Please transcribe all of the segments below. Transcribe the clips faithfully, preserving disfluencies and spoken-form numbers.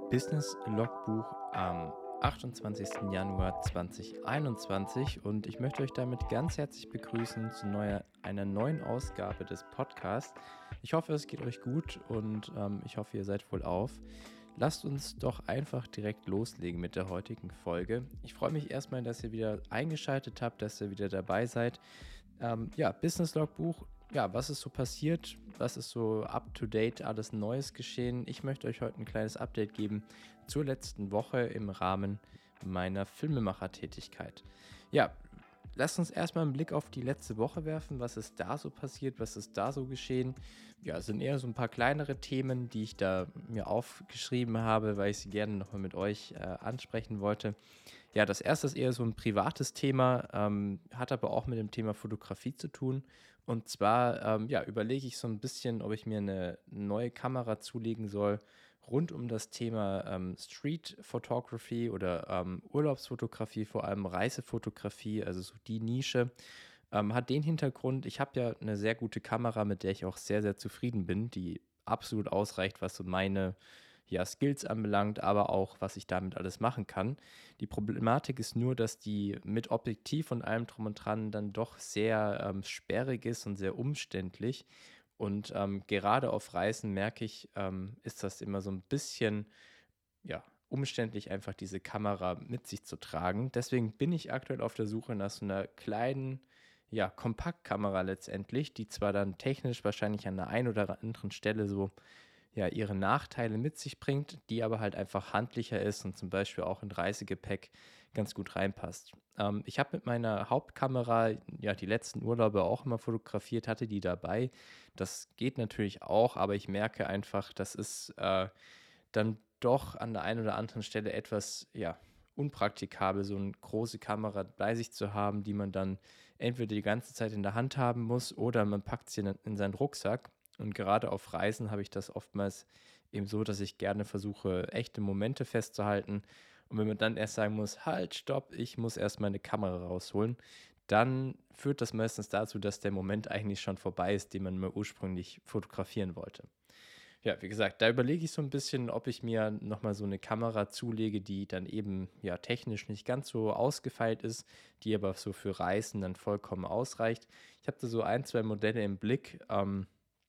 Business Logbuch am achtundzwanzigsten Januar zweitausendeinundzwanzig und ich möchte euch damit ganz herzlich begrüßen zu neuer, einer neuen Ausgabe des Podcasts. Ich hoffe, es geht euch gut und ähm, ich hoffe, ihr seid wohlauf. Lasst uns doch einfach direkt loslegen mit der heutigen Folge. Ich freue mich erstmal, dass ihr wieder eingeschaltet habt, dass ihr wieder dabei seid. Ähm, ja, Business Logbuch. Ja, was ist so passiert? Was ist so up to date, alles Neues geschehen? Ich möchte euch heute ein kleines Update geben zur letzten Woche im Rahmen meiner Filmemacher-Tätigkeit. Ja, lasst uns erstmal einen Blick auf die letzte Woche werfen. Was ist da so passiert? Was ist da so geschehen? Ja, es sind eher so ein paar kleinere Themen, die ich da mir aufgeschrieben habe, weil ich sie gerne nochmal mit euch äh, ansprechen wollte. Ja, das erste ist eher so ein privates Thema, ähm, hat aber auch mit dem Thema Fotografie zu tun. Und zwar, ähm, ja, überlege ich so ein bisschen, ob ich mir eine neue Kamera zulegen soll rund um das Thema ähm, Street Photography oder ähm, Urlaubsfotografie, vor allem Reisefotografie, also so die Nische. Ähm, hat den Hintergrund, ich habe ja eine sehr gute Kamera, mit der ich auch sehr, sehr zufrieden bin, die absolut ausreicht, was so meine ja, Skills anbelangt, aber auch, was ich damit alles machen kann. Die Problematik ist nur, dass die mit Objektiv und allem drum und dran dann doch sehr ähm, sperrig ist und sehr umständlich. Und ähm, gerade auf Reisen merke ich, ähm, ist das immer so ein bisschen, ja, umständlich, einfach diese Kamera mit sich zu tragen. Deswegen bin ich aktuell auf der Suche nach so einer kleinen, ja, Kompaktkamera letztendlich, die zwar dann technisch wahrscheinlich an der einen oder anderen Stelle so ja, ihre Nachteile mit sich bringt, die aber halt einfach handlicher ist und zum Beispiel auch in Reisegepäck ganz gut reinpasst. Ähm, ich habe mit meiner Hauptkamera ja die letzten Urlaube auch immer fotografiert, hatte die dabei. Das geht natürlich auch, aber ich merke einfach, das ist äh, dann doch an der einen oder anderen Stelle etwas, ja, unpraktikabel, so eine große Kamera bei sich zu haben, die man dann entweder die ganze Zeit in der Hand haben muss oder man packt sie in, in seinen Rucksack. Und gerade auf Reisen habe ich das oftmals eben so, dass ich gerne versuche, echte Momente festzuhalten. Und wenn man dann erst sagen muss, halt, stopp, ich muss erst meine Kamera rausholen, dann führt das meistens dazu, dass der Moment eigentlich schon vorbei ist, den man mir ursprünglich fotografieren wollte. Ja, wie gesagt, da überlege ich so ein bisschen, ob ich mir noch mal so eine Kamera zulege, die dann eben, ja, technisch nicht ganz so ausgefeilt ist, die aber so für Reisen dann vollkommen ausreicht. Ich habe da so ein, zwei Modelle im Blick. Ähm,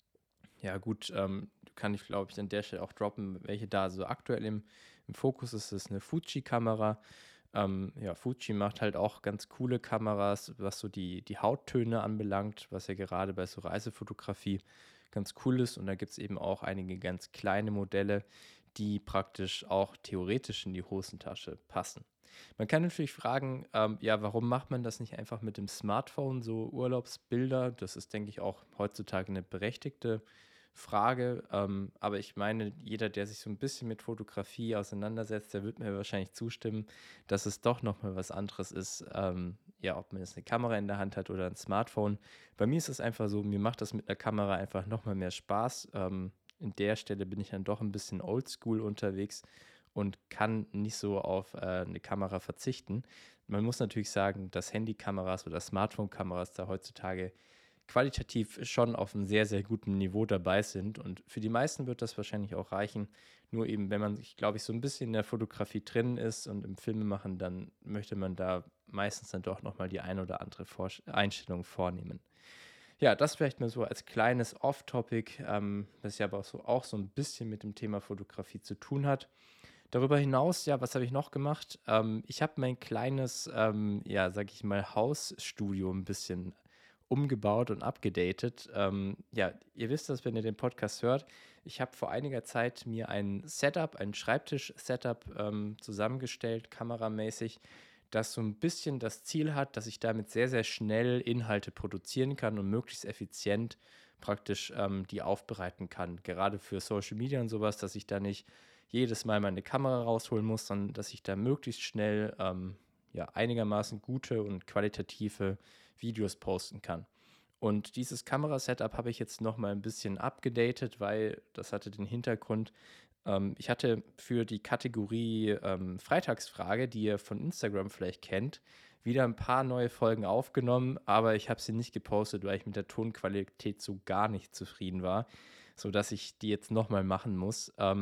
ja gut, ähm, kann ich, glaube ich, an der Stelle auch droppen, welche da so aktuell im im Fokus ist. Das ist eine Fuji-Kamera. Ähm, ja, Fuji macht halt auch ganz coole Kameras, was so die die Hauttöne anbelangt, was ja gerade bei so Reisefotografie ganz cool ist. Und da gibt es eben auch einige ganz kleine Modelle, die praktisch auch theoretisch in die Hosentasche passen. Man kann natürlich fragen, ähm, ja, warum macht man das nicht einfach mit dem Smartphone, so Urlaubsbilder? Das ist, denke ich, auch heutzutage eine berechtigte Frage. Ähm, aber ich meine, jeder, der sich so ein bisschen mit Fotografie auseinandersetzt, der wird mir wahrscheinlich zustimmen, dass es doch nochmal was anderes ist, ähm, ja, ob man jetzt eine Kamera in der Hand hat oder ein Smartphone. Bei mir ist es einfach so, mir macht das mit einer Kamera einfach nochmal mehr Spaß. Ähm, in der Stelle bin ich dann doch ein bisschen oldschool unterwegs und kann nicht so auf äh, eine Kamera verzichten. Man muss natürlich sagen, dass Handykameras oder Smartphone-Kameras da heutzutage qualitativ schon auf einem sehr, sehr guten Niveau dabei sind. Und für die meisten wird das wahrscheinlich auch reichen. Nur eben, wenn man sich, glaube ich, so ein bisschen in der Fotografie drin ist und im Filmemachen, dann möchte man da meistens dann doch nochmal die eine oder andere Vor Einstellung vornehmen. Ja, das vielleicht mal so als kleines Off-Topic, ähm, das ja aber auch so, auch so ein bisschen mit dem Thema Fotografie zu tun hat. Darüber hinaus, ja, was habe ich noch gemacht? Ähm, ich habe mein kleines, ähm, ja, sage ich mal, Hausstudio ein bisschen umgebaut und abgedatet. Ähm, ja, ihr wisst das, wenn ihr den Podcast hört. Ich habe vor einiger Zeit mir ein Setup, ein Schreibtisch-Setup ähm, zusammengestellt, kameramäßig, das so ein bisschen das Ziel hat, dass ich damit sehr, sehr schnell Inhalte produzieren kann und möglichst effizient praktisch ähm, die aufbereiten kann. Gerade für Social Media und sowas, dass ich da nicht jedes Mal meine Kamera rausholen muss, sondern dass ich da möglichst schnell ähm, ja, einigermaßen gute und qualitative Videos posten kann. Und dieses Kamerasetup habe ich jetzt noch mal ein bisschen abgedatet, weil das hatte den Hintergrund, ähm, ich hatte für die Kategorie ähm, Freitagsfrage, die ihr von Instagram vielleicht kennt, wieder ein paar neue Folgen aufgenommen, aber ich habe sie nicht gepostet, weil ich mit der Tonqualität so gar nicht zufrieden war, sodass ich die jetzt noch mal machen muss. Ähm,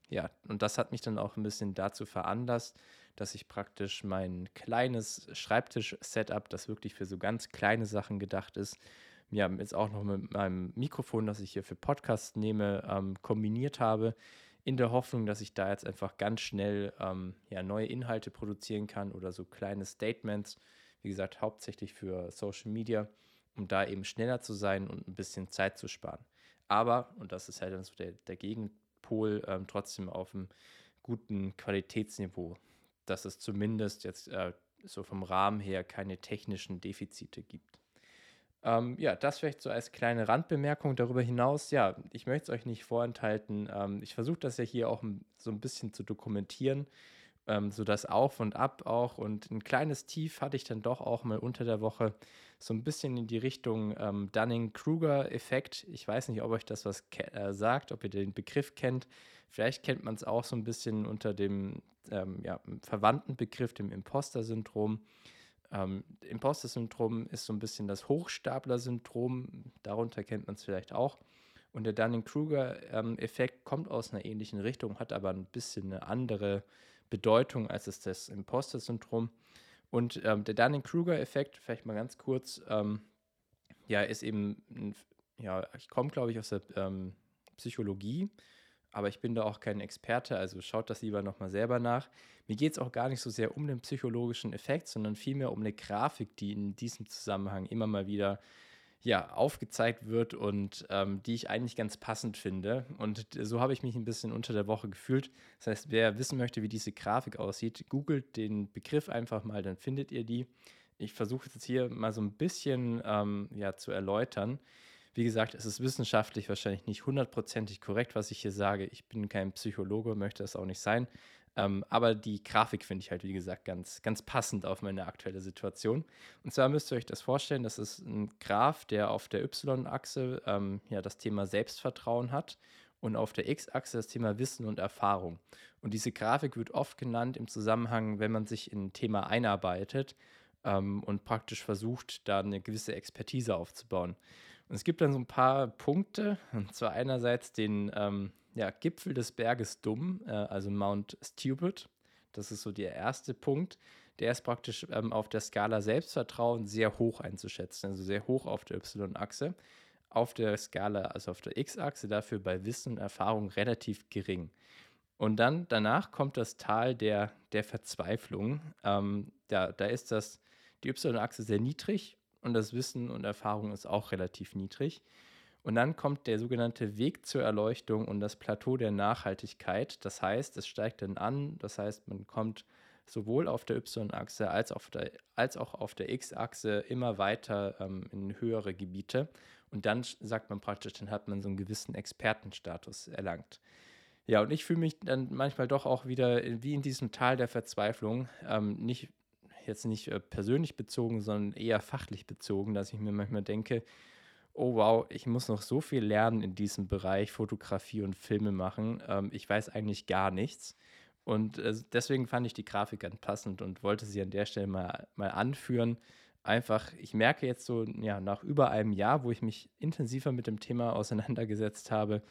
ja, und das hat mich dann auch ein bisschen dazu veranlasst, dass ich praktisch mein kleines Schreibtisch-Setup, das wirklich für so ganz kleine Sachen gedacht ist, ja, jetzt auch noch mit meinem Mikrofon, das ich hier für Podcasts nehme, ähm, kombiniert habe, in der Hoffnung, dass ich da jetzt einfach ganz schnell ähm, ja, neue Inhalte produzieren kann oder so kleine Statements, wie gesagt, hauptsächlich für Social Media, um da eben schneller zu sein und ein bisschen Zeit zu sparen. Aber, und das ist halt dann so der, der Gegenpol, ähm, trotzdem auf einem guten Qualitätsniveau, dass es zumindest jetzt äh, so vom Rahmen her keine technischen Defizite gibt. Ähm, ja, das vielleicht so als kleine Randbemerkung. Darüber hinaus, ja, ich möchte es euch nicht vorenthalten. Ähm, ich versuche das ja hier auch m- so ein bisschen zu dokumentieren, ähm, so das Auf und Ab auch. Und ein kleines Tief hatte ich dann doch auch mal unter der Woche so ein bisschen in die Richtung ähm, Dunning-Kruger-Effekt. Ich weiß nicht, ob euch das was ke- äh, sagt, ob ihr den Begriff kennt. Vielleicht kennt man es auch so ein bisschen unter dem ähm, ja, verwandten Begriff, dem Imposter-Syndrom. Ähm, Imposter-Syndrom ist so ein bisschen das Hochstapler-Syndrom, darunter kennt man es vielleicht auch. Und der Dunning-Kruger-Effekt kommt aus einer ähnlichen Richtung, hat aber ein bisschen eine andere Bedeutung als es das Imposter-Syndrom. Und ähm, der Dunning-Kruger-Effekt, vielleicht mal ganz kurz, ähm, ja, ist eben, ein, ja, ich komme, glaube ich, aus der ähm, Psychologie, aber ich bin da auch kein Experte, also schaut das lieber nochmal selber nach. Mir geht es auch gar nicht so sehr um den psychologischen Effekt, sondern vielmehr um eine Grafik, die in diesem Zusammenhang immer mal wieder ja, aufgezeigt wird und ähm, die ich eigentlich ganz passend finde. Und so habe ich mich ein bisschen unter der Woche gefühlt. Das heißt, wer wissen möchte, wie diese Grafik aussieht, googelt den Begriff einfach mal, dann findet ihr die. Ich versuche jetzt hier mal so ein bisschen ähm, ja, zu erläutern. Wie gesagt, es ist wissenschaftlich wahrscheinlich nicht hundertprozentig korrekt, was ich hier sage. Ich bin kein Psychologe, möchte das auch nicht sein. Ähm, aber die Grafik finde ich halt, wie gesagt, ganz, ganz passend auf meine aktuelle Situation. Und zwar müsst ihr euch das vorstellen, das ist ein Graph, der auf der Y-Achse ähm, ja, das Thema Selbstvertrauen hat und auf der X-Achse das Thema Wissen und Erfahrung. Und diese Grafik wird oft genannt im Zusammenhang, wenn man sich in ein Thema einarbeitet ähm, und praktisch versucht, da eine gewisse Expertise aufzubauen. Und es gibt dann so ein paar Punkte, und zwar einerseits den ähm, ja, Gipfel des Berges Dumm, äh, also Mount Stupid. Das ist so der erste Punkt. Der ist praktisch ähm, auf der Skala Selbstvertrauen sehr hoch einzuschätzen, also sehr hoch auf der Y-Achse. Auf der Skala, also auf der X-Achse, dafür bei Wissen und Erfahrung relativ gering. Und dann danach kommt das Tal der, der Verzweiflung. Ähm, da, da ist das, die Y-Achse sehr niedrig und das Wissen und Erfahrung ist auch relativ niedrig. Und dann kommt der sogenannte Weg zur Erleuchtung und das Plateau der Nachhaltigkeit. Das heißt, es steigt dann an, das heißt, man kommt sowohl auf der Y-Achse als, auf der, als auch auf der X-Achse immer weiter ähm, in höhere Gebiete. Und dann sagt man praktisch, dann hat man so einen gewissen Expertenstatus erlangt. Ja, und ich fühle mich dann manchmal doch auch wieder in- wie in diesem Tal der Verzweiflung. Ähm, nicht jetzt nicht äh, persönlich bezogen, sondern eher fachlich bezogen, dass ich mir manchmal denke, oh wow, ich muss noch so viel lernen in diesem Bereich Fotografie und Filme machen. Ähm, ich weiß eigentlich gar nichts. Und äh, deswegen fand ich die Grafik ganz passend und wollte sie an der Stelle mal, mal anführen. Einfach, ich merke jetzt so, ja, nach über einem Jahr, wo ich mich intensiver mit dem Thema auseinandergesetzt habe,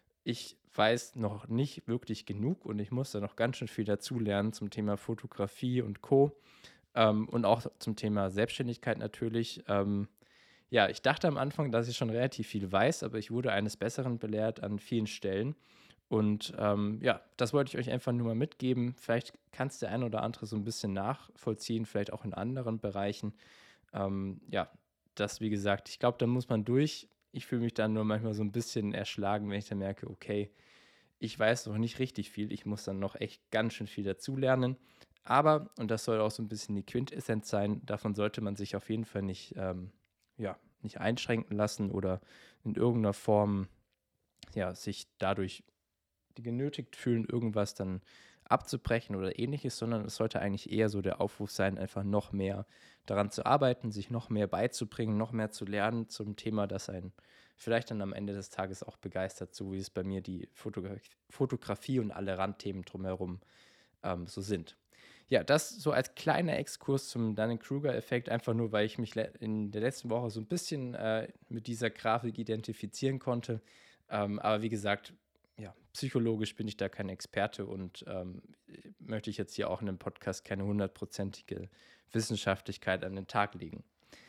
ich weiß noch nicht wirklich genug und ich muss da noch ganz schön viel dazulernen zum Thema Fotografie und Co. Ähm, und auch zum Thema Selbstständigkeit natürlich. Ähm, ja, ich dachte am Anfang, dass ich schon relativ viel weiß, aber ich wurde eines Besseren belehrt an vielen Stellen. Und ähm, ja, das wollte ich euch einfach nur mal mitgeben. Vielleicht kann es der ein oder andere so ein bisschen nachvollziehen, vielleicht auch in anderen Bereichen. Ähm, ja, das, wie gesagt, ich glaube, da muss man durch. Ich fühle mich dann nur manchmal so ein bisschen erschlagen, wenn ich dann merke, okay, ich weiß noch nicht richtig viel. Ich muss dann noch echt ganz schön viel dazulernen. Aber, und das soll auch so ein bisschen die Quintessenz sein, davon sollte man sich auf jeden Fall nicht, ähm, ja, nicht einschränken lassen oder in irgendeiner Form ja, sich dadurch genötigt fühlen, irgendwas dann abzubrechen oder ähnliches, sondern es sollte eigentlich eher so der Aufruf sein, einfach noch mehr daran zu arbeiten, sich noch mehr beizubringen, noch mehr zu lernen zum Thema, das einen vielleicht dann am Ende des Tages auch begeistert, so wie es bei mir die Fotogra Fotografie und alle Randthemen drumherum ähm, so sind. Ja, das so als kleiner Exkurs zum Dunning-Kruger-Effekt, einfach nur, weil ich mich in der letzten Woche so ein bisschen äh, mit dieser Grafik identifizieren konnte. Ähm, aber wie gesagt, ja, psychologisch bin ich da kein Experte und ähm, möchte ich jetzt hier auch in einem Podcast keine hundertprozentige Wissenschaftlichkeit an den Tag legen.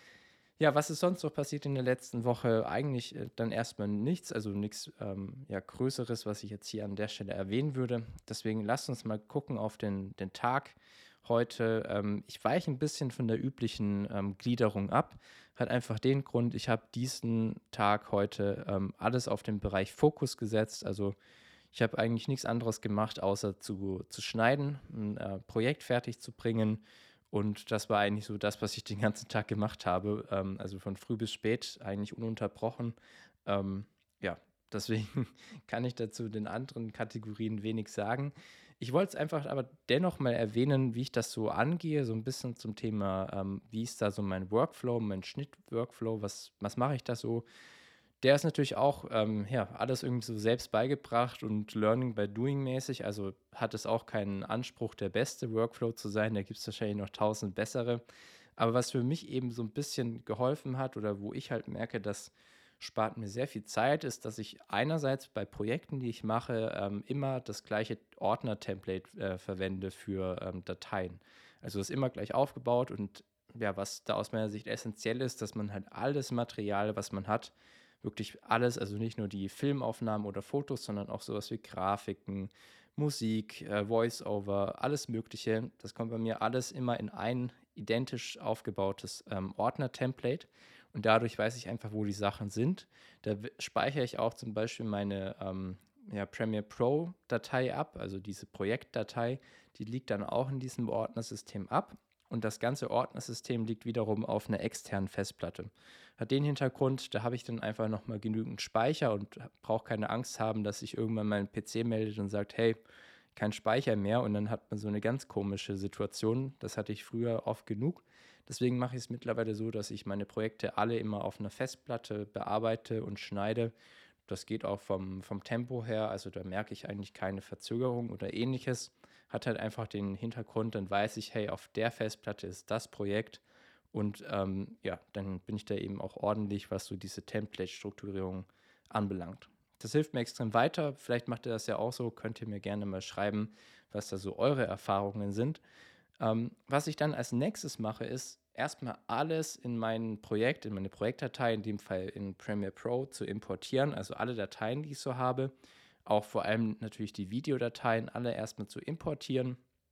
Ja, was ist sonst noch passiert in der letzten Woche? Eigentlich äh, dann erstmal nichts, also nichts ähm, ja, Größeres, was ich jetzt hier an der Stelle erwähnen würde. Deswegen lasst uns mal gucken auf den, den Tag heute. Ähm, ich weiche ein bisschen von der üblichen ähm, Gliederung ab. Hat einfach den Grund, ich habe diesen Tag heute ähm, alles auf den Bereich Fokus gesetzt. Also ich habe eigentlich nichts anderes gemacht, außer zu, zu schneiden, ein äh, Projekt fertig zu bringen. Und das war eigentlich so das, was ich den ganzen Tag gemacht habe. Ähm, also von früh bis spät, eigentlich ununterbrochen. Ähm, ja, deswegen kann ich dazu den anderen Kategorien wenig sagen. Ich wollte es einfach aber dennoch mal erwähnen, wie ich das so angehe, so ein bisschen zum Thema, ähm, wie ist da so mein Workflow, mein Schnitt-Workflow, was, was mache ich da so? Der ist natürlich auch, ähm, ja, alles irgendwie so selbst beigebracht und Learning by Doing mäßig. Also hat es auch keinen Anspruch, der beste Workflow zu sein. Da gibt es wahrscheinlich noch tausend bessere. Aber was für mich eben so ein bisschen geholfen hat oder wo ich halt merke, das spart mir sehr viel Zeit, ist, dass ich einerseits bei Projekten, die ich mache, ähm, immer das gleiche Ordner-Template äh, verwende für ähm, Dateien. Also ist immer gleich aufgebaut und ja, was da aus meiner Sicht essentiell ist, dass man halt alles Material, was man hat, wirklich alles, also nicht nur die Filmaufnahmen oder Fotos, sondern auch sowas wie Grafiken, Musik, äh, Voice-Over, alles Mögliche. Das kommt bei mir alles immer in ein identisch aufgebautes ähm, Ordner-Template und dadurch weiß ich einfach, wo die Sachen sind. Da w- speichere ich auch zum Beispiel meine ähm, ja, Premiere Pro-Datei ab, also diese Projektdatei, die liegt dann auch in diesem Ordnersystem ab. Und das ganze Ordnersystem liegt wiederum auf einer externen Festplatte. Hat den Hintergrund, da habe ich dann einfach nochmal genügend Speicher und brauche keine Angst haben, dass sich irgendwann mein P C meldet und sagt, hey, kein Speicher mehr. Und dann hat man so eine ganz komische Situation. Das hatte ich früher oft genug. Deswegen mache ich es mittlerweile so, dass ich meine Projekte alle immer auf einer Festplatte bearbeite und schneide. Das geht auch vom, vom Tempo her, also da merke ich eigentlich keine Verzögerung oder ähnliches. Hat halt einfach den Hintergrund, dann weiß ich, hey, auf der Festplatte ist das Projekt und ähm, ja, dann bin ich da eben auch ordentlich, was so diese Template-Strukturierung anbelangt. Das hilft mir extrem weiter. Vielleicht macht ihr das ja auch so. Könnt ihr mir gerne mal schreiben, was da so eure Erfahrungen sind. Ähm, was ich dann als nächstes mache, ist erstmal alles in mein Projekt, in meine Projektdatei, in dem Fall in Premiere Pro, zu importieren. Also alle Dateien, die ich so habe. Auch vor allem natürlich die Videodateien, alle erstmal zu importieren.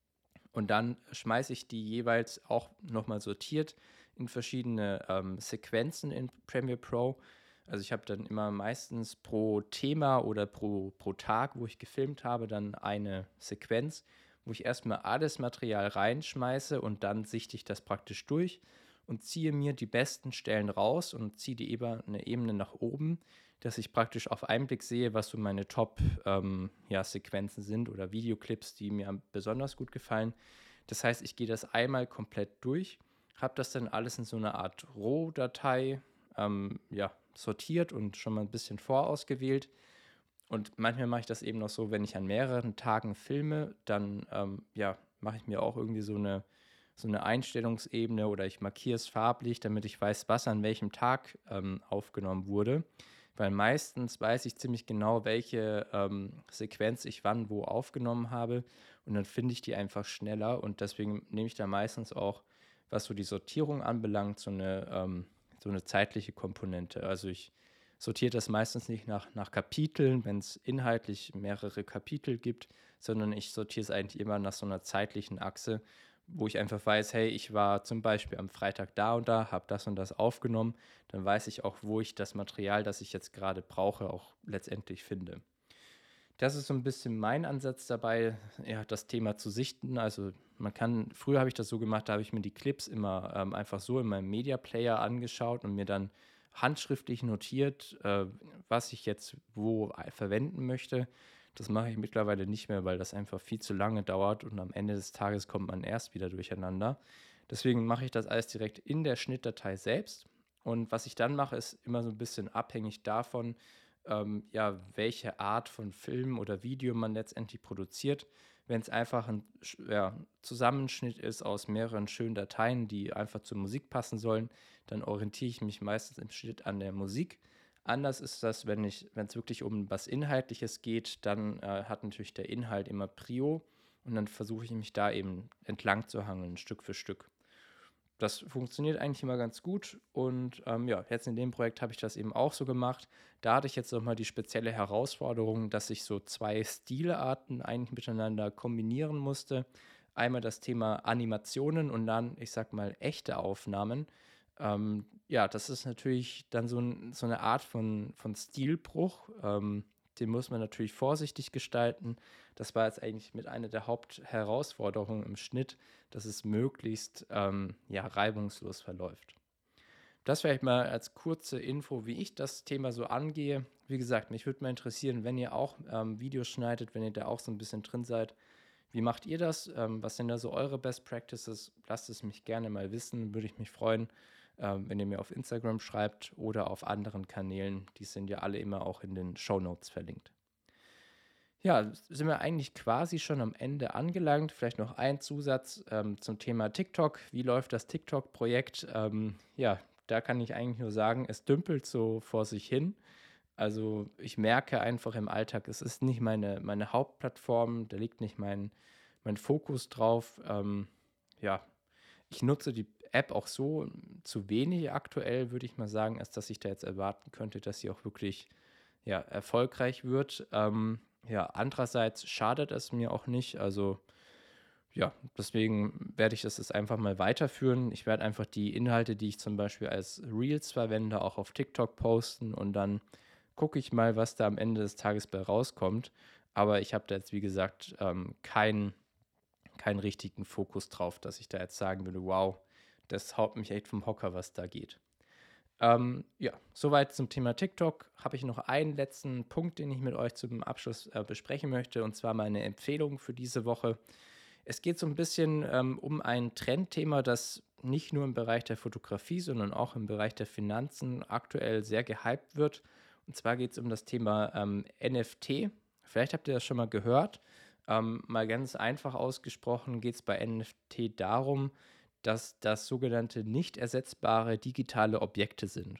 Und dann schmeiße ich die jeweils auch nochmal sortiert in verschiedene ähm, Sequenzen in Premiere Pro. Also ich habe dann immer meistens pro Thema oder pro, pro Tag, wo ich gefilmt habe, dann eine Sequenz, wo ich erstmal alles Material reinschmeiße und dann sichte ich das praktisch durch und ziehe mir die besten Stellen raus und ziehe die eben eine Ebene nach oben, dass ich praktisch auf einen Blick sehe, was so meine Top-Sequenzen ähm, ja, sind oder Videoclips, die mir besonders gut gefallen. Das heißt, ich gehe das einmal komplett durch, habe das dann alles in so einer Art Rohdatei ähm, ja, sortiert und schon mal ein bisschen vorausgewählt. Und manchmal mache ich das eben noch so, wenn ich an mehreren Tagen filme, dann ähm, ja, mache ich mir auch irgendwie so eine, so eine Einstellungsebene oder ich markiere es farblich, damit ich weiß, was an welchem Tag ähm, aufgenommen wurde. Weil meistens weiß ich ziemlich genau, welche ähm, Sequenz ich wann wo aufgenommen habe. Und dann finde ich die einfach schneller. Und deswegen nehme ich da meistens auch, was so die Sortierung anbelangt, so eine, ähm, so eine zeitliche Komponente. Also ich sortiere das meistens nicht nach, nach Kapiteln, wenn es inhaltlich mehrere Kapitel gibt, sondern ich sortiere es eigentlich immer nach so einer zeitlichen Achse, wo ich einfach weiß, hey, ich war zum Beispiel am Freitag da und da, habe das und das aufgenommen, dann weiß ich auch, wo ich das Material, das ich jetzt gerade brauche, auch letztendlich finde. Das ist so ein bisschen mein Ansatz dabei, ja, das Thema zu sichten. Also man kann, früher habe ich das so gemacht, da habe ich mir die Clips immer ähm, einfach so in meinem Media Player angeschaut und mir dann handschriftlich notiert, äh, was ich jetzt wo verwenden möchte. Das mache ich mittlerweile nicht mehr, weil das einfach viel zu lange dauert und am Ende des Tages kommt man erst wieder durcheinander. Deswegen mache ich das alles direkt in der Schnittdatei selbst. Und was ich dann mache, ist immer so ein bisschen abhängig davon, ähm, ja, welche Art von Film oder Video man letztendlich produziert. Wenn es einfach ein ja, Zusammenschnitt ist aus mehreren schönen Dateien, die einfach zur Musik passen sollen, dann orientiere ich mich meistens im Schnitt an der Musik. Anders ist das, wenn ich, wenn es wirklich um was Inhaltliches geht, dann äh, hat natürlich der Inhalt immer Prio und dann versuche ich mich da eben entlang zu hangeln, Stück für Stück. Das funktioniert eigentlich immer ganz gut und ähm, ja, jetzt in dem Projekt habe ich das eben auch so gemacht. Da hatte ich jetzt nochmal die spezielle Herausforderung, dass ich so zwei Stilarten eigentlich miteinander kombinieren musste. Einmal das Thema Animationen und dann, ich sag mal, echte Aufnahmen. Ähm, ja, das ist natürlich dann so, ein, so eine Art von, von Stilbruch. Ähm, den muss man natürlich vorsichtig gestalten. Das war jetzt eigentlich mit einer der Hauptherausforderungen im Schnitt, dass es möglichst ähm, ja, reibungslos verläuft. Das vielleicht mal als kurze Info, wie ich das Thema so angehe. Wie gesagt, mich würde mal interessieren, wenn ihr auch ähm, Videos schneidet, wenn ihr da auch so ein bisschen drin seid. Wie macht ihr das? Ähm, was sind da so eure Best Practices? Lasst es mich gerne mal wissen, würde ich mich freuen, ähm, wenn ihr mir auf Instagram schreibt oder auf anderen Kanälen. Die sind ja alle immer auch in den Shownotes verlinkt. Ja, sind wir eigentlich quasi schon am Ende angelangt. Vielleicht noch ein Zusatz ähm, zum Thema TikTok. Wie läuft das TikTok-Projekt? Ähm, ja, da kann ich eigentlich nur sagen, es dümpelt so vor sich hin. Also ich merke einfach im Alltag, es ist nicht meine, meine Hauptplattform, da liegt nicht mein, mein Fokus drauf. Ähm, ja, ich nutze die App auch so zu wenig aktuell, würde ich mal sagen, als dass ich da jetzt erwarten könnte, dass sie auch wirklich ja, erfolgreich wird. Ähm, ja, andererseits schadet es mir auch nicht. Also ja, deswegen werde ich das jetzt einfach mal weiterführen. Ich werde einfach die Inhalte, die ich zum Beispiel als Reels verwende, auch auf TikTok posten und dann gucke ich mal, was da am Ende des Tages bei rauskommt. Aber ich habe da jetzt, wie gesagt, ähm, keinen keinen richtigen Fokus drauf, dass ich da jetzt sagen würde, wow, das haut mich echt vom Hocker, was da geht. Ähm, ja, soweit zum Thema TikTok. Habe ich noch einen letzten Punkt, den ich mit euch zum Abschluss äh, besprechen möchte, und zwar meine Empfehlung für diese Woche. Es geht so ein bisschen ähm, um ein Trendthema, das nicht nur im Bereich der Fotografie, sondern auch im Bereich der Finanzen aktuell sehr gehypt wird. Und zwar geht es um das Thema ähm, N F T. Vielleicht habt ihr das schon mal gehört. Ähm, mal ganz einfach ausgesprochen geht es bei N F T darum, dass das sogenannte nicht ersetzbare digitale Objekte sind.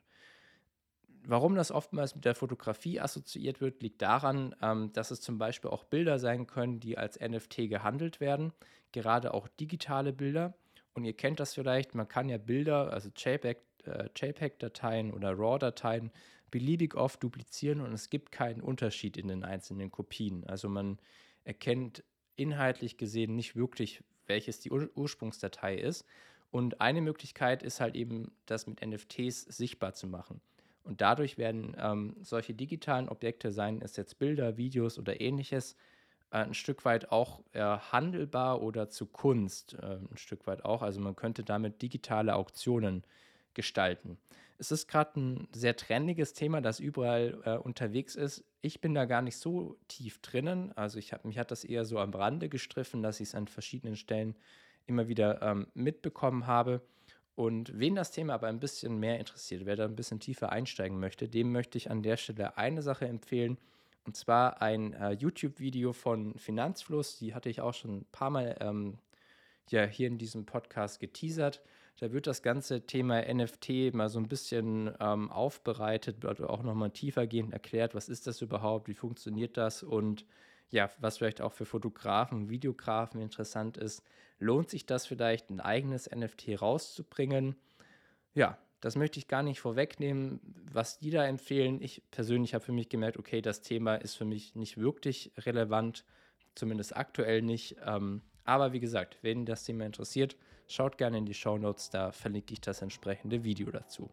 Warum das oftmals mit der Fotografie assoziiert wird, liegt daran, ähm, dass es zum Beispiel auch Bilder sein können, die als N F T gehandelt werden, gerade auch digitale Bilder. Und ihr kennt das vielleicht, man kann ja Bilder, also JPEG, äh, JPEG-Dateien oder RAW-Dateien, beliebig oft duplizieren und es gibt keinen Unterschied in den einzelnen Kopien. Also man erkennt inhaltlich gesehen nicht wirklich, welches die Ur- Ursprungsdatei ist. Und eine Möglichkeit ist halt eben, das mit N F Ts sichtbar zu machen. Und dadurch werden ähm, solche digitalen Objekte, seien es jetzt Bilder, Videos oder ähnliches, äh, ein Stück weit auch äh, handelbar oder zu Kunst äh, ein Stück weit auch. Also man könnte damit digitale Auktionen gestalten. Es ist gerade ein sehr trendiges Thema, das überall äh, unterwegs ist. Ich bin da gar nicht so tief drinnen. Also ich hab, mich hat das eher so am Rande gestriffen, dass ich es an verschiedenen Stellen immer wieder ähm, mitbekommen habe. Und wen das Thema aber ein bisschen mehr interessiert, wer da ein bisschen tiefer einsteigen möchte, dem möchte ich an der Stelle eine Sache empfehlen. Und zwar ein äh, YouTube-Video von Finanzfluss. Die hatte ich auch schon ein paar Mal ähm, ja, hier in diesem Podcast geteasert. Da wird das ganze Thema N F T mal so ein bisschen ähm, aufbereitet, wird auch nochmal tiefergehend erklärt, was ist das überhaupt, wie funktioniert das und ja, was vielleicht auch für Fotografen, Videografen interessant ist. Lohnt sich das vielleicht, ein eigenes N F T rauszubringen? Ja, das möchte ich gar nicht vorwegnehmen, was die da empfehlen. Ich persönlich habe für mich gemerkt, okay, das Thema ist für mich nicht wirklich relevant, zumindest aktuell nicht. Ähm, aber wie gesagt, wenn das Thema interessiert, schaut gerne in die Shownotes, da verlinke ich das entsprechende Video dazu.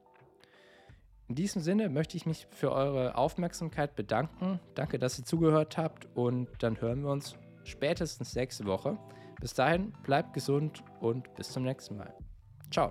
In diesem Sinne möchte ich mich für eure Aufmerksamkeit bedanken. Danke, dass ihr zugehört habt und dann hören wir uns spätestens nächste Woche. Bis dahin, bleibt gesund und bis zum nächsten Mal. Ciao.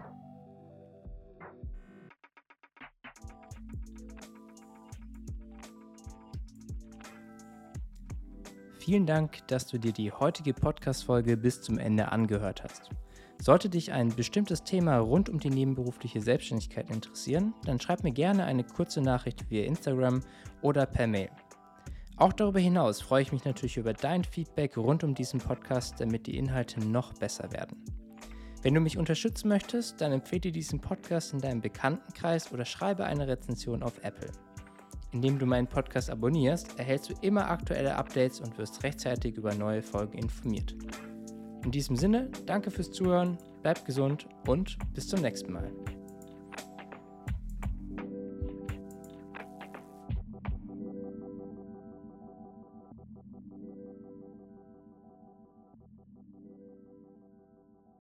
Vielen Dank, dass du dir die heutige Podcast-Folge bis zum Ende angehört hast. Sollte dich ein bestimmtes Thema rund um die nebenberufliche Selbstständigkeit interessieren, dann schreib mir gerne eine kurze Nachricht via Instagram oder per Mail. Auch darüber hinaus freue ich mich natürlich über dein Feedback rund um diesen Podcast, damit die Inhalte noch besser werden. Wenn du mich unterstützen möchtest, dann empfehle diesen Podcast in deinem Bekanntenkreis oder schreibe eine Rezension auf Apple. Indem du meinen Podcast abonnierst, erhältst du immer aktuelle Updates und wirst rechtzeitig über neue Folgen informiert. In diesem Sinne, danke fürs Zuhören, bleib gesund und bis zum nächsten Mal.